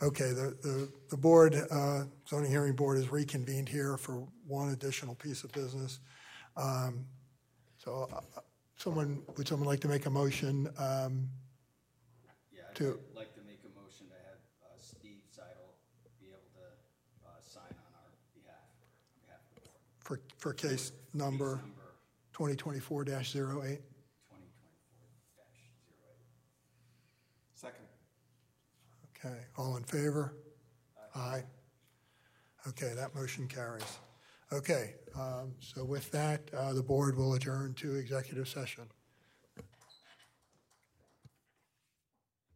Okay, the board, zoning hearing board is reconvened here for one additional piece of business. So would someone like to make a motion Yeah, to, I'd like to make a motion to have Steve Seidel be able to sign on our behalf, on behalf of the board. for case number 2024-08? 2024-08. Second. Okay, all in favor? Aye. Okay, that motion carries. Okay, so with that, the board will adjourn to executive session.